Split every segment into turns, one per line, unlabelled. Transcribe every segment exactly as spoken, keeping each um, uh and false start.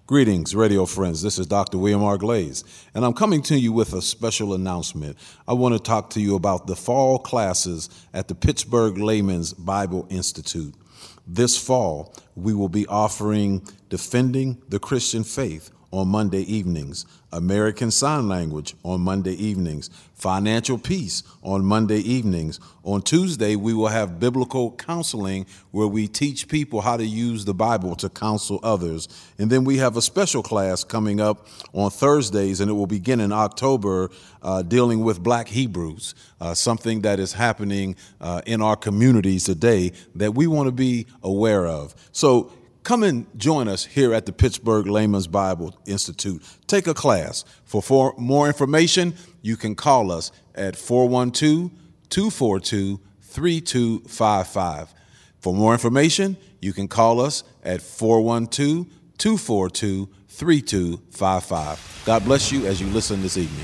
Greetings, radio friends. This is Doctor William R. Glaze, and I'm coming to you with a special announcement. I want to talk to you about the fall classes at the Pittsburgh Layman's Bible Institute. This fall, we will be offering Defending the Christian Faith on Monday evenings, American Sign Language on Monday evenings, Financial Peace on Monday evenings. On Tuesday, we will have Biblical Counseling, where we teach people how to use the Bible to counsel others. And then we have a special class coming up on Thursdays, and it will begin in October, uh, dealing with Black Hebrews, uh, something that is happening uh, in our communities today that we want to be aware of. So come and join us here at the Pittsburgh Layman's Bible Institute. Take a class. For, for more information, you can call us at four one two, two four two, three two five five. For more information, you can call us at four one two, two four two, three two five five. God bless you as you listen this evening.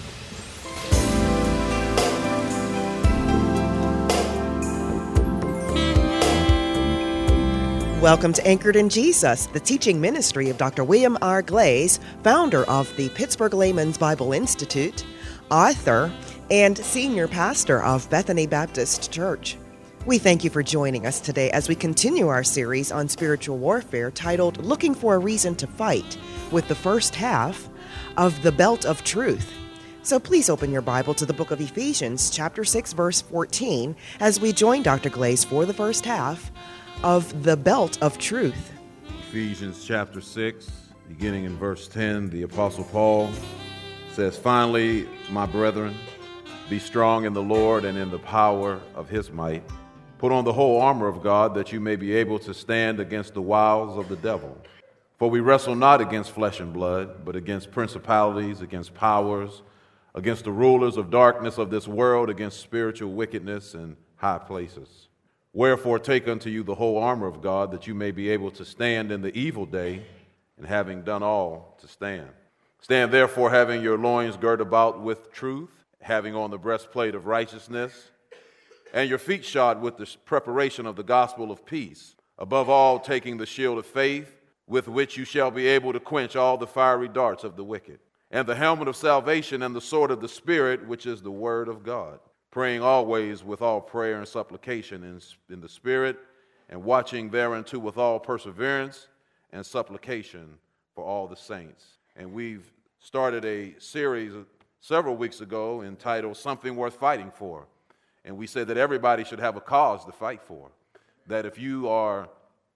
Welcome to Anchored in Jesus, the teaching ministry of Doctor William R. Glaze, founder of the Pittsburgh Layman's Bible Institute, author, and senior pastor of Bethany Baptist Church. We thank you for joining us today as we continue our series on spiritual warfare titled Looking for a Reason to Fight, with the first half of The Belt of Truth. So please open your Bible to the book of Ephesians, chapter six, verse fourteen, as we join Doctor Glaze for the first half of The Belt of Truth.
Ephesians chapter six, beginning in verse ten, the Apostle Paul says, "Finally, my brethren, be strong in the Lord and in the power of his might. Put on the whole armor of God, that you may be able to stand against the wiles of the devil. For we wrestle not against flesh and blood, but against principalities, against powers, against the rulers of darkness of this world, against spiritual wickedness in high places. Wherefore take unto you the whole armor of God, that you may be able to stand in the evil day, and having done all, to stand. Stand therefore, having your loins girt about with truth, having on the breastplate of righteousness, and your feet shod with the preparation of the gospel of peace. Above all, taking the shield of faith, with which you shall be able to quench all the fiery darts of the wicked, and the helmet of salvation, and the sword of the Spirit, which is the word of God. Praying always with all prayer and supplication in, in the Spirit, and watching thereunto with all perseverance and supplication for all the saints." And we've started a series several weeks ago entitled Something Worth Fighting For. And we said that everybody should have a cause to fight for. That if you are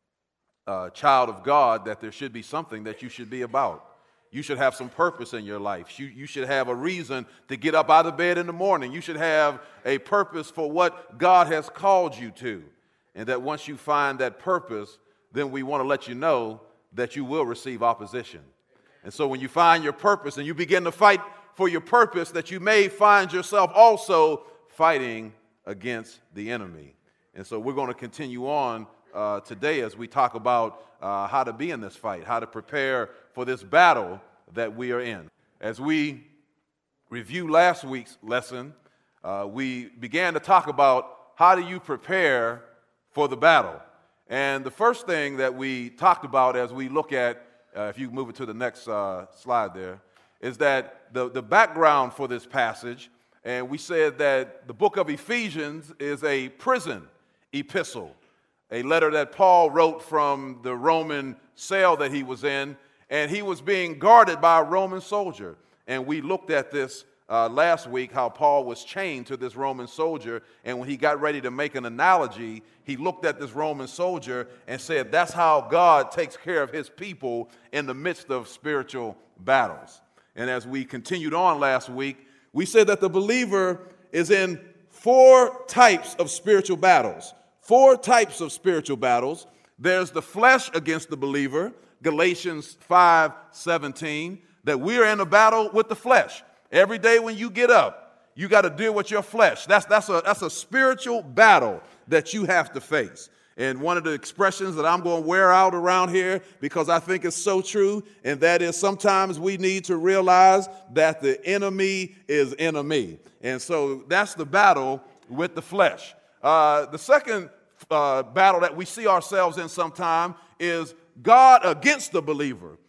a child of God, that there should be something that you should be about. You should have some purpose in your life. You, you should have a reason to get up out of bed in the morning. You should have a purpose for what God has called you to. And that once you find that purpose, then we want to let you know that you will receive opposition. And so when you find your purpose and you begin to fight for your purpose, that you may find yourself also fighting against the enemy. And so we're going to continue on uh, today as we talk about uh, how to be in this fight, how to prepare for this battle that we are in. As we review last week's lesson, uh, we began to talk about how do you prepare for the battle. And the first thing that we talked about as we look at, uh, if you move it to the next uh, slide there, is that the, the background for this passage, and we said that the book of Ephesians is a prison epistle, a letter that Paul wrote from the Roman cell that he was in, and he was being guarded by a Roman soldier. And we looked at this uh, last week, how Paul was chained to this Roman soldier, and when he got ready to make an analogy, he looked at this Roman soldier and said, that's how God takes care of his people in the midst of spiritual battles. And as we continued on last week, we said that the believer is in four types of spiritual battles. Four types of spiritual battles. There's the flesh against the believer, Galatians five seventeen, that we are in a battle with the flesh. Every day when you get up, you got to deal with your flesh. That's, that's, a, that's a spiritual battle that you have to face. And one of the expressions that I'm going to wear out around here, because I think it's so true, and that is sometimes we need to realize that the enemy is enemy. And so that's the battle with the flesh. Uh, the second uh, battle that we see ourselves in sometime is God against the believer.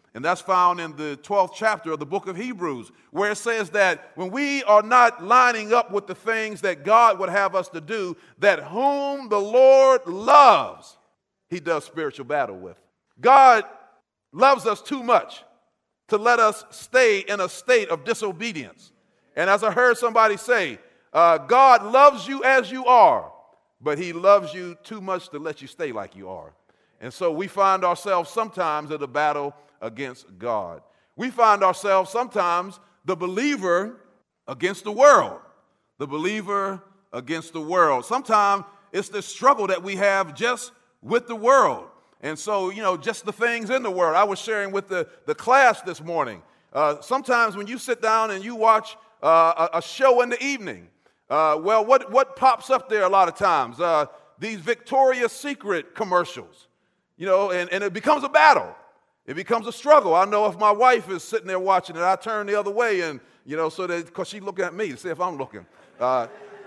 And that's found in the twelfth chapter of the book of Hebrews, where it says that when we are not lining up with the things that God would have us to do, that whom the Lord loves, he does spiritual battle with. God loves us too much to let us stay in a state of disobedience. And as I heard somebody say, uh, God loves you as you are, but he loves you too much to let you stay like you are. And so we find ourselves sometimes in a battle against God. We find ourselves sometimes the believer against the world. The believer against the world. Sometimes it's the struggle that we have just with the world. And so, you know, just the things in the world. I was sharing with the, the class this morning. Uh, sometimes when you sit down and you watch uh, a, a show in the evening, uh, well, what, what pops up there a lot of times? Uh, these Victoria's Secret commercials, you know, and, and it becomes a battle. It becomes a struggle. I know if my wife is sitting there watching it, I turn the other way and, you know, so that, because she's looking at me to see if I'm looking. Uh,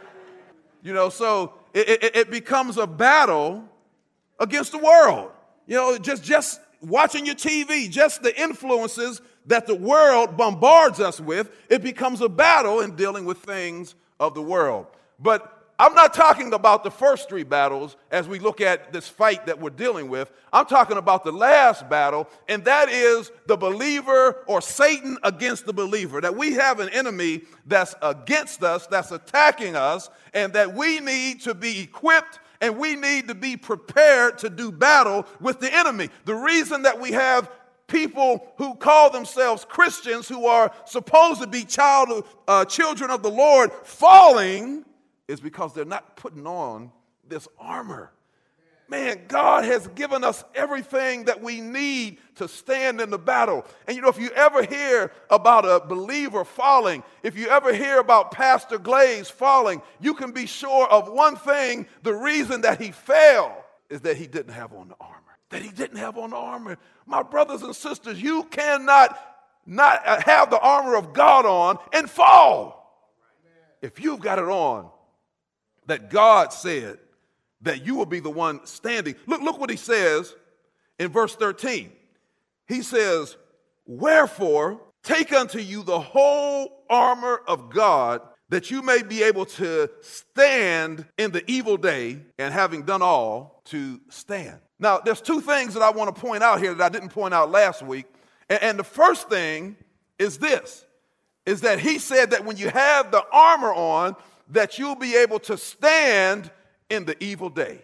you know, so it, it, it becomes a battle against the world. You know, just, just watching your T V, just the influences that the world bombards us with, it becomes a battle in dealing with things of the world. But I'm not talking about the first three battles as we look at this fight that we're dealing with. I'm talking about the last battle, and that is the believer or Satan against the believer. That we have an enemy that's against us, that's attacking us, and that we need to be equipped and we need to be prepared to do battle with the enemy. The reason that we have people who call themselves Christians, who are supposed to be child, uh, children of the Lord, falling is because they're not putting on this armor. Man, God has given us everything that we need to stand in the battle. And you know, if you ever hear about a believer falling, if you ever hear about Pastor Glaze falling, you can be sure of one thing: the reason that he fell is that he didn't have on the armor. That he didn't have on the armor. My brothers and sisters, you cannot not have the armor of God on and fall. If you've got it on, that God said that you will be the one standing. Look, look what he says in verse thirteen. He says, "Wherefore, take unto you the whole armor of God, that you may be able to stand in the evil day, and having done all, to stand." Now, there's two things that I want to point out here that I didn't point out last week. And, and the first thing is this, is that he said that when you have the armor on, that you'll be able to stand in the evil day.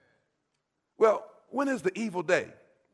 Well, when is the evil day?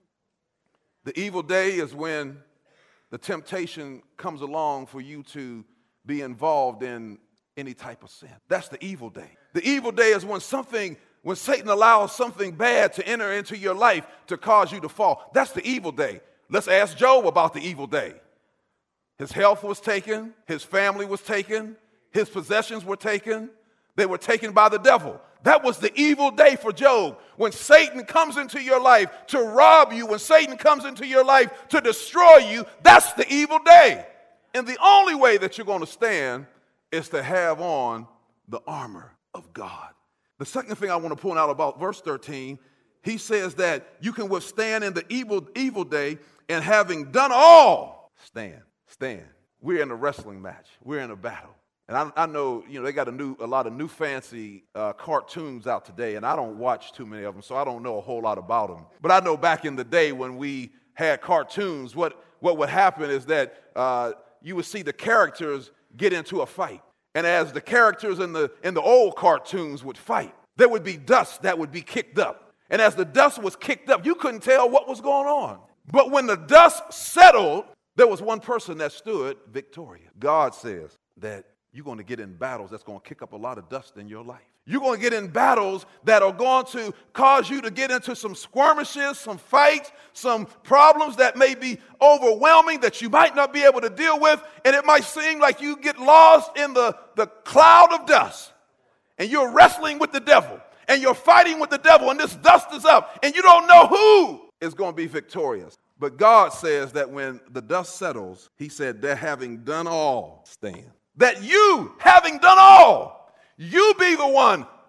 The evil day is when the temptation comes along for you to be involved in any type of sin. That's the evil day. The evil day is when something, when Satan allows something bad to enter into your life to cause you to fall. That's the evil day. Let's ask Job about the evil day. His health was taken. His family was taken. His possessions were taken. They were taken by the devil. That was the evil day for Job. When Satan comes into your life to rob you, when Satan comes into your life to destroy you, that's the evil day. And the only way that you're going to stand is to have on the armor of God. The second thing I want to point out about verse thirteen, he says that you can withstand in the evil, evil day, and having done all, stand, stand. We're in a wrestling match. We're in a battle. And I, I know, you know, they got a new, a lot of new fancy uh, cartoons out today, and I don't watch too many of them, so I don't know a whole lot about them. But I know back in the day when we had cartoons, what, what would happen is that uh, you would see the characters get into a fight. And as the characters in the, in the old cartoons would fight, there would be dust that would be kicked up. And as the dust was kicked up, you couldn't tell what was going on. But when the dust settled, there was one person that stood victorious. God says that you're going to get in battles that's going to kick up a lot of dust in your life. You're going to get in battles that are going to cause you to get into some skirmishes, some fights, some problems that may be overwhelming that you might not be able to deal with. And it might seem like you get lost in the, the cloud of dust. And you're wrestling with the devil. And you're fighting with the devil. And this dust is up. And you don't know who is going to be victorious. But God says that when the dust settles, he said, that having done all, stand. That you, having done all, you be the one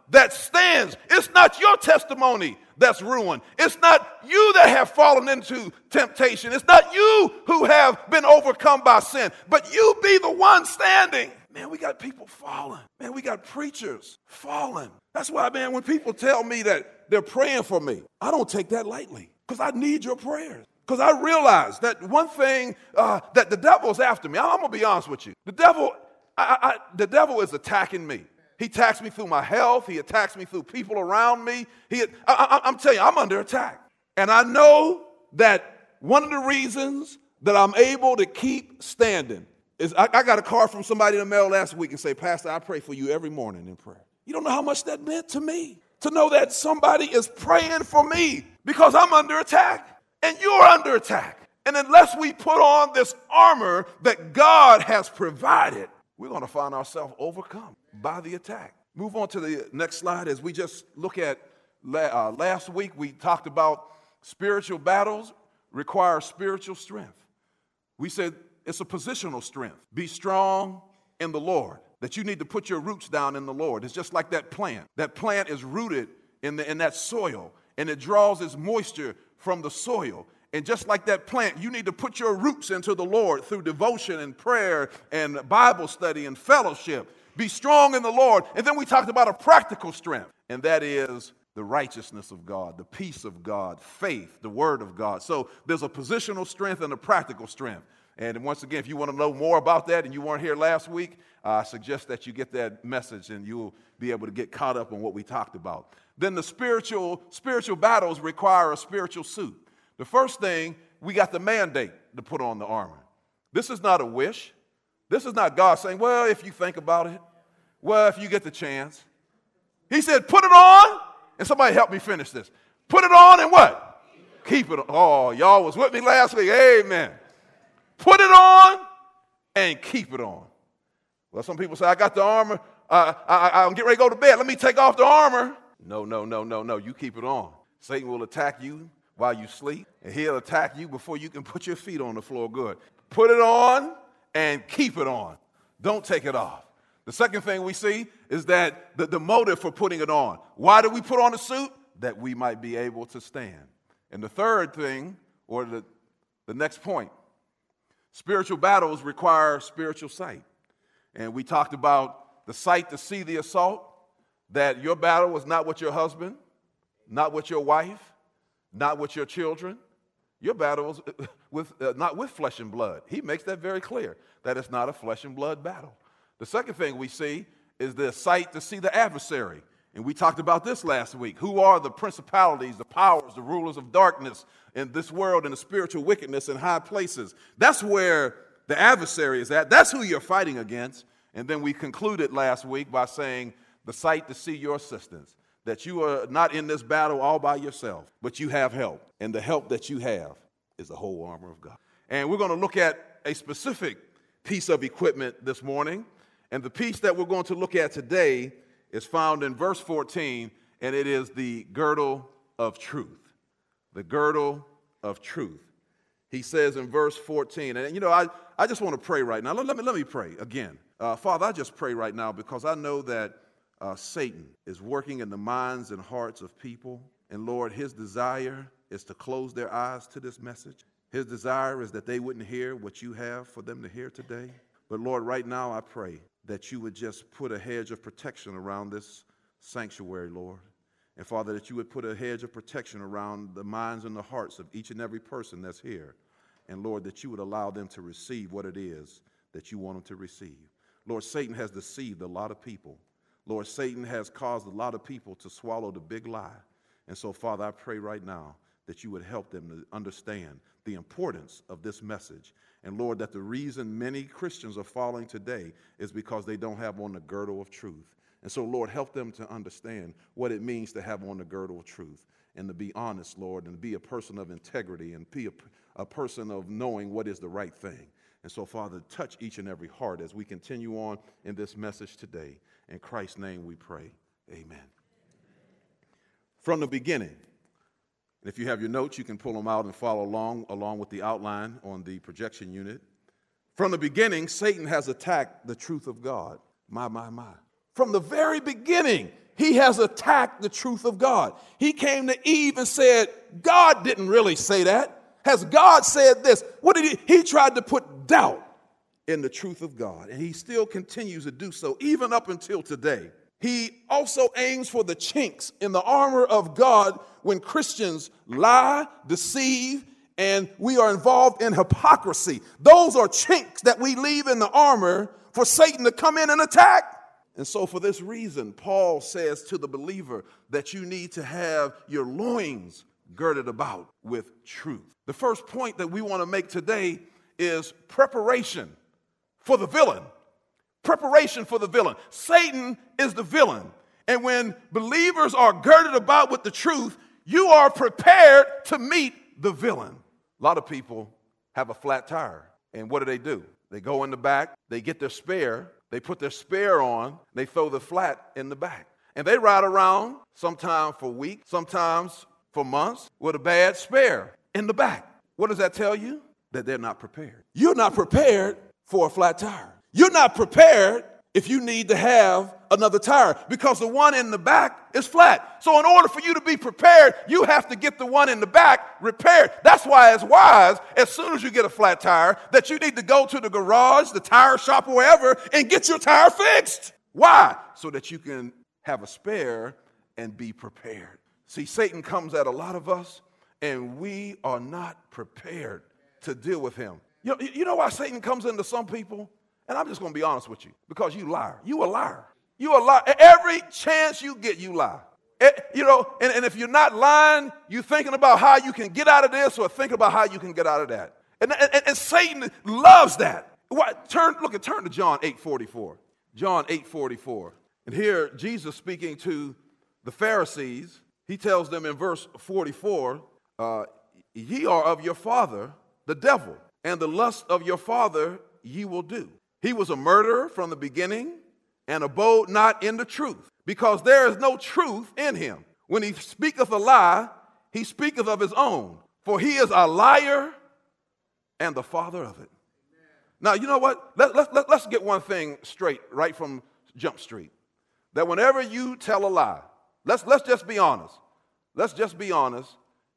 that stands. It's not your testimony that's ruined. It's not you that have fallen into temptation. It's not you who have been overcome by sin, but you be the one standing. Man, we got people falling. Man, we got preachers falling. That's why, man, when people tell me that they're praying for me, I don't take that lightly because I need your prayers. Because I realize that one thing uh, that the devil's after me. I'm going to be honest with you. The devil, I, I, the devil is attacking me. He attacks me through my health. He attacks me through people around me. He, I, I, I'm telling you, I'm under attack. And I know that one of the reasons that I'm able to keep standing is I, I got a card from somebody in the mail last week and say, Pastor, I pray for you every morning in prayer. You don't know how much that meant to me to know that somebody is praying for me because I'm under attack and you're under attack. And unless we put on this armor that God has provided, we're going to find ourselves overcome by the attack. Move on to the next slide. As we just look at uh, last week, we talked about spiritual battles require spiritual strength. We said it's a positional strength. Be strong in the Lord, that you need to put your roots down in the Lord. It's just like that plant. That plant is rooted in, the, in that soil, and it draws its moisture from the soil. And just like that plant, you need to put your roots into the Lord through devotion and prayer and Bible study and fellowship. Be strong in the Lord. And then we talked about a practical strength, and that is the righteousness of God, the peace of God, faith, the word of God. So there's a positional strength and a practical strength. And once again, if you want to know more about that and you weren't here last week, uh, I suggest that you get that message and you'll be able to get caught up on what we talked about. Then the spiritual spiritual battles require a spiritual suit. The first thing, we got the mandate to put on the armor. This is not a wish. This is not God saying, well, if you think about it, well, if you get the chance. He said, put it on, and somebody help me finish this. Put it on and what? Keep it on. Oh, y'all was with me last week. Amen. Put it on and keep it on. Well, some people say, I got the armor. Uh, I, I'm getting ready to go to bed. Let me take off the armor. No, no, no, no, no. You keep it on. Satan will attack you while you sleep, and he'll attack you before you can put your feet on the floor good. Put it on and keep it on. Don't take it off. The second thing we see is that the, the motive for putting it on. Why do we put on a suit? That we might be able to stand. And the third thing, or the, the next point, spiritual battles require spiritual sight. And we talked about the sight to see the assault, that your battle was not with your husband, not with your wife, not with your children. Your battle is with, uh, not with flesh and blood. He makes that very clear, that it's not a flesh and blood battle. The second thing we see is the sight to see the adversary. And we talked about this last week. Who are the principalities, the powers, the rulers of darkness in this world and the spiritual wickedness in high places? That's where the adversary is at. That's who you're fighting against. And then we concluded last week by saying the sight to see your assistance. That you are not in this battle all by yourself, but you have help. And the help that you have is the whole armor of God. And we're going to look at a specific piece of equipment this morning. And the piece that we're going to look at today is found in verse fourteen, and it is the girdle of truth. The girdle of truth. He says in verse fourteen, and you know, I, I just want to pray right now. Let, let, me, let me pray again. Uh, Father, I just pray right now because I know that Uh, Satan is working in the minds and hearts of people. And Lord, his desire is to close their eyes to this message. His desire is that they wouldn't hear what you have for them to hear today. But Lord, right now I pray that you would just put a hedge of protection around this sanctuary, Lord. And Father, that you would put a hedge of protection around the minds and the hearts of each and every person that's here. And Lord, that you would allow them to receive what it is that you want them to receive. Lord, Satan has deceived a lot of people. Lord, Satan has caused a lot of people to swallow the big lie. And so, Father, I pray right now that you would help them to understand the importance of this message. And, Lord, that the reason many Christians are falling today is because they don't have on the girdle of truth. And so, Lord, help them to understand what it means to have on the girdle of truth and to be honest, Lord, and to be a person of integrity and be a, a person of knowing what is the right thing. And so, Father, touch each and every heart as we continue on in this message today. In Christ's name we pray. Amen. From the beginning, and if you have your notes, you can pull them out and follow along, along with the outline on the projection unit. From the beginning, Satan has attacked the truth of God. My, my, my. From the very beginning, he has attacked the truth of God. He came to Eve and said, God didn't really say that. Has God said this? What did he? He tried to put doubt in the truth of God, and he still continues to do so, even up until today. He also aims for the chinks in the armor of God when Christians lie, deceive, and we are involved in hypocrisy. Those are chinks that we leave in the armor for Satan to come in and attack. And so for this reason, Paul says to the believer that you need to have your loins girded about with truth. The first point that we want to make today is preparation for the villain. Preparation for the villain. Satan is the villain. And when believers are girded about with the truth, you are prepared to meet the villain. A lot of people have a flat tire. And what do they do? They go in the back, they get their spare, they put their spare on, they throw the flat in the back. And they ride around, sometimes for weeks, sometimes for months, with a bad spare in the back. What does that tell you? That they're not prepared. You're not prepared for a flat tire. You're not prepared if you need to have another tire because the one in the back is flat. So in order for you to be prepared, you have to get the one in the back repaired. That's why it's wise, as soon as you get a flat tire, that you need to go to the garage, the tire shop, or wherever, and get your tire fixed. Why? So that you can have a spare and be prepared. See, Satan comes at a lot of us, and we are not prepared to deal with him. You know, you know why Satan comes into some people? And I'm just going to be honest with you, because you liar. You a liar. You a liar. Every chance you get, you lie. You know, and, and if you're not lying, you're thinking about how you can get out of this or thinking about how you can get out of that. And, and, and Satan loves that. What? Turn, look at turn to John eight forty-four. John eight forty-four. And here, Jesus speaking to the Pharisees, he tells them in verse forty-four, uh, ye are of your father, the devil, and the lust of your father ye will do. He was a murderer from the beginning and abode not in the truth, because there is no truth in him. When he speaketh a lie, he speaketh of his own, for he is a liar and the father of it. Now, you know what? Let, let, let, let's get one thing straight right from Jump Street. That whenever you tell a lie, let's, let's just be honest. Let's just be honest.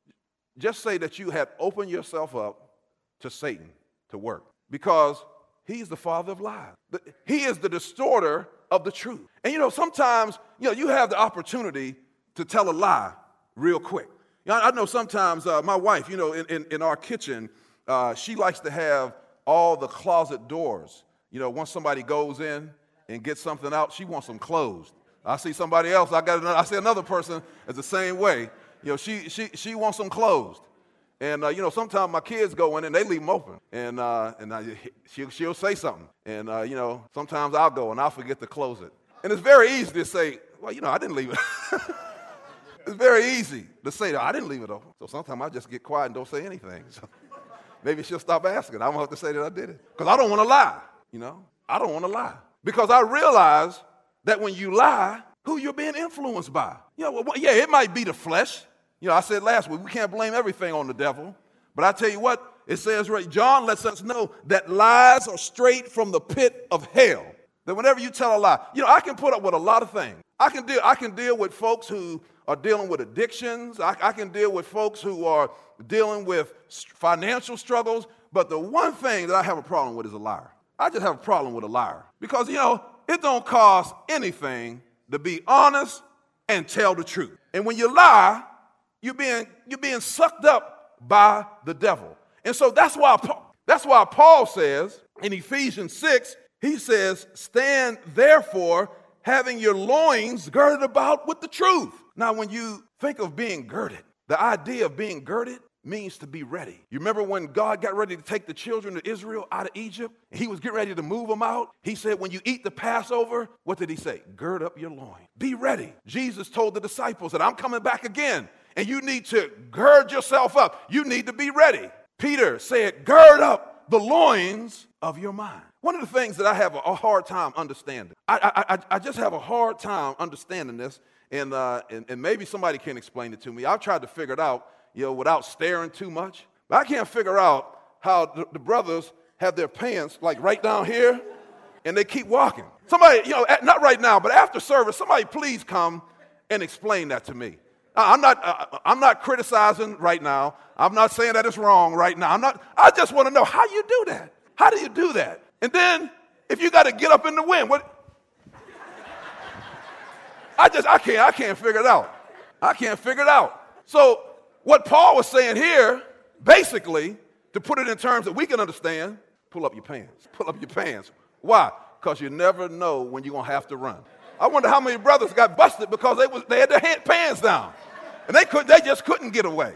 Just say that you had opened yourself up to Satan to work, because he's the father of lies. He is the distorter of the truth. And you know, sometimes, you know, you have the opportunity to tell a lie real quick. You know, I know sometimes uh, my wife, you know, in, in, in our kitchen, uh, she likes to have all the closet doors. You know, once somebody goes in and gets something out, she wants them closed. I see somebody else, I got another, I see another person is the same way. You know, she she she wants them closed. And, uh, you know, sometimes my kids go in and they leave them open. And uh, and I, she'll, she'll say something. And, uh, you know, sometimes I'll go and I'll forget to close it. And it's very easy to say, well, you know, I didn't leave it. It's very easy to say, I didn't leave it open. So sometimes I just get quiet and don't say anything. So maybe she'll stop asking. I won't have to say that I did it. Because I don't want to lie, you know. I don't want to lie. Because I realize that when you lie, who you're being influenced by. You know, well, yeah, it might be the flesh. You know, I said last week, we can't blame everything on the devil. But I tell you what, it says right, John lets us know that lies are straight from the pit of hell. That whenever you tell a lie, you know, I can put up with a lot of things. I can deal, I can deal with folks who are dealing with addictions. I, I can deal with folks who are dealing with financial struggles. But the one thing that I have a problem with is a liar. I just have a problem with a liar. Because, you know, it don't cost anything to be honest and tell the truth. And when you lie, You're being, you're being sucked up by the devil. And so that's why, that's why Paul says in Ephesians six, he says, stand therefore having your loins girded about with the truth. Now, when you think of being girded, the idea of being girded means to be ready. You remember when God got ready to take the children of Israel out of Egypt? He was getting ready to move them out. He said, when you eat the Passover, what did he say? Gird up your loins. Be ready. Jesus told the disciples that I'm coming back again. And you need to gird yourself up. You need to be ready. Peter said, gird up the loins of your mind. One of the things that I have a hard time understanding, I, I, I just have a hard time understanding this, and, uh, and, and maybe somebody can explain it to me. I've tried to figure it out, you know, without staring too much. But I can't figure out how the, the brothers have their pants like right down here, and they keep walking. Somebody, you know, not right now, but after service, somebody please come and explain that to me. I'm not, uh, I'm not criticizing right now. I'm not saying that it's wrong right now. I'm not, I just want to know how you do that. How do you do that? And then if you got to get up in the wind, what? I just, I can't, I can't figure it out. I can't figure it out. So what Paul was saying here, basically, to put it in terms that we can understand, pull up your pants. Pull up your pants. Why? Because you never know when you're going to have to run. I wonder how many brothers got busted because they was they had their hand, pants down. And they could they just couldn't get away.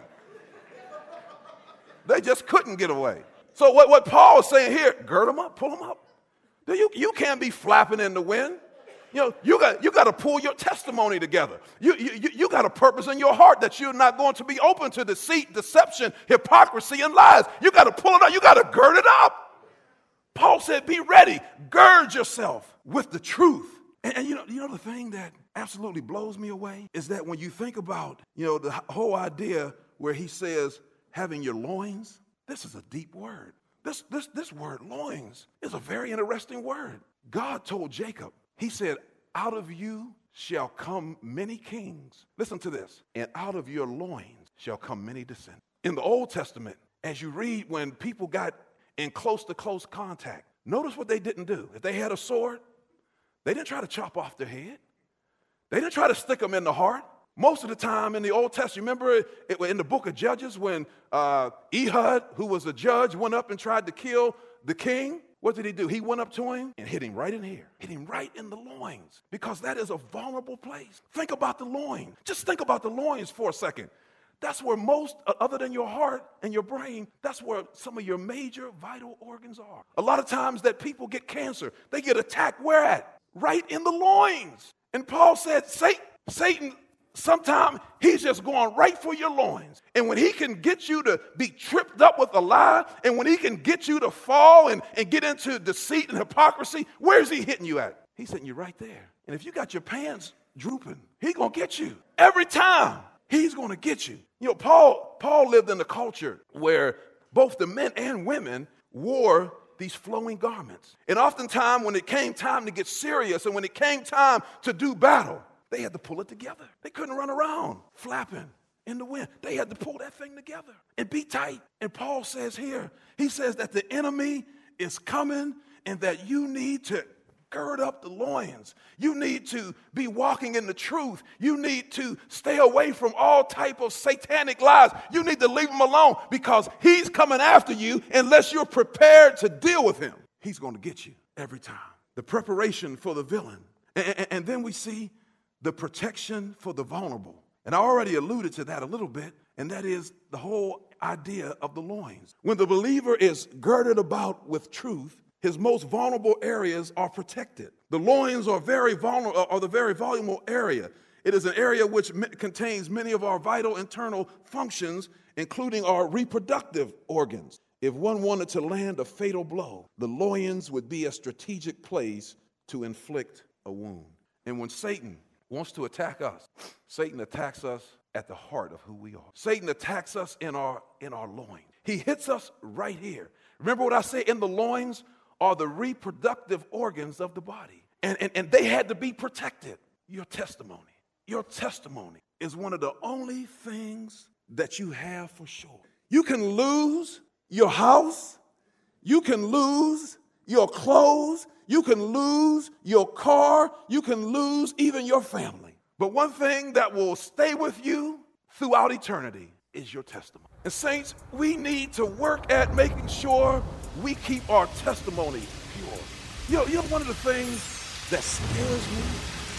They just couldn't get away. So what, what Paul is saying here, gird them up, pull them up. You, you can't be flapping in the wind. You know, you got you got to pull your testimony together. You, you, you got a purpose in your heart that you're not going to be open to deceit, deception, hypocrisy, and lies. You got to pull it up. You got to gird it up. Paul said, be ready. Gird yourself with the truth. And, and you know, you know the thing that absolutely blows me away is that when you think about, you know, the whole idea where he says having your loins, this is a deep word. This, this, this word loins is a very interesting word. God told Jacob, he said, out of you shall come many kings. Listen to this. And out of your loins shall come many descendants. In the Old Testament, as you read, when people got in close to close contact, notice what they didn't do. If they had a sword, they didn't try to chop off their head. They didn't try to stick them in the heart. Most of the time in the Old Testament, remember it, in the book of Judges when uh, Ehud, who was a judge, went up and tried to kill the king? What did he do? He went up to him and hit him right in here. Hit him right in the loins because that is a vulnerable place. Think about the loins. Just think about the loins for a second. That's where most, other than your heart and your brain, that's where some of your major vital organs are. A lot of times that people get cancer, they get attacked where at? Right in the loins. And Paul said, Satan, Satan sometimes he's just going right for your loins. And when he can get you to be tripped up with a lie, and when he can get you to fall and, and get into deceit and hypocrisy, where's he hitting you at? He's hitting you right there. And if you got your pants drooping, he's going to get you. Every time, he's going to get you. You know, Paul, Paul lived in a culture where both the men and women wore these flowing garments. And oftentimes when it came time to get serious and when it came time to do battle, they had to pull it together. They couldn't run around flapping in the wind. They had to pull that thing together and be tight. And Paul says here, he says that the enemy is coming and that you need to gird up the loins. You need to be walking in the truth. You need to stay away from all type of satanic lies. You need to leave him alone because he's coming after you unless you're prepared to deal with him. He's going to get you every time. The preparation for the villain. And, and, and then we see the protection for the vulnerable. And I already alluded to that a little bit, and that is the whole idea of the loins. When the believer is girded about with truth, his most vulnerable areas are protected. The loins are very vulnerable, are the very vulnerable area. It is an area which contains many of our vital internal functions, including our reproductive organs. If one wanted to land a fatal blow, the loins would be a strategic place to inflict a wound. And when Satan wants to attack us, Satan attacks us at the heart of who we are. Satan attacks us in our in our loins. He hits us right here. Remember what I say, in the loins are the reproductive organs of the body. And, and, and they had to be protected. Your testimony. Your testimony is one of the only things that you have for sure. You can lose your house. You can lose your clothes. You can lose your car. You can lose even your family. But one thing that will stay with you throughout eternity is your testimony. And saints, we need to work at making sure we keep our testimony pure. You know, you know one of the things that scares me?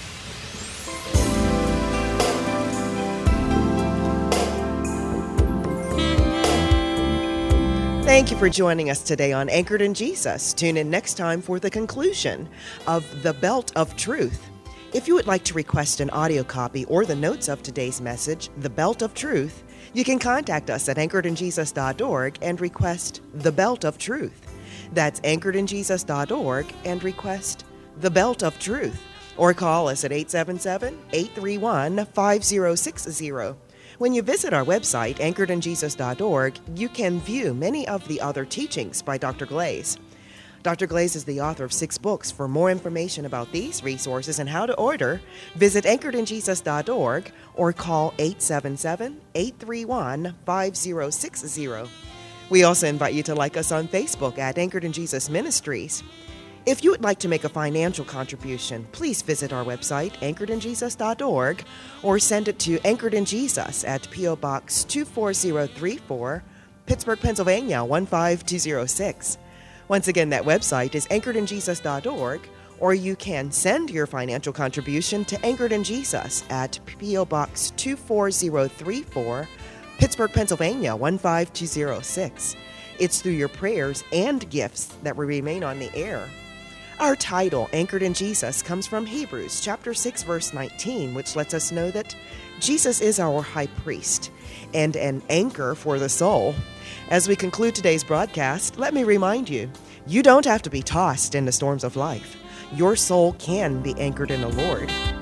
Thank you for joining us today on Anchored in Jesus. Tune in next time for the conclusion of The Belt of Truth. If you would like to request an audio copy or the notes of today's message, The Belt of Truth, you can contact us at anchored in jesus dot org and request The Belt of Truth. That's anchored in jesus dot org and request The Belt of Truth. Or call us at eight seven seven, eight three one, five zero six zero. When you visit our website, anchored in jesus dot org, you can view many of the other teachings by Doctor Glaze. Doctor Glaze is the author of six books. For more information about these resources and how to order, visit anchored in jesus dot org or call eight seven seven, eight three one, five zero six zero. We also invite you to like us on Facebook at Anchored in Jesus Ministries. If you would like to make a financial contribution, please visit our website, anchored in jesus dot org, or send it to Anchored in Jesus at P O. Box two four zero three four, Pittsburgh, Pennsylvania one five two zero six. Once again, that website is anchored in jesus dot org, or you can send your financial contribution to Anchored in Jesus at P O. Box two four zero three four, Pittsburgh, Pennsylvania one five two zero six. It's through your prayers and gifts that we remain on the air. Our title, Anchored in Jesus, comes from Hebrews chapter six, verse nineteen, which lets us know that Jesus is our high priest and an anchor for the soul. As we conclude today's broadcast, let me remind you, you don't have to be tossed in the storms of life. Your soul can be anchored in the Lord.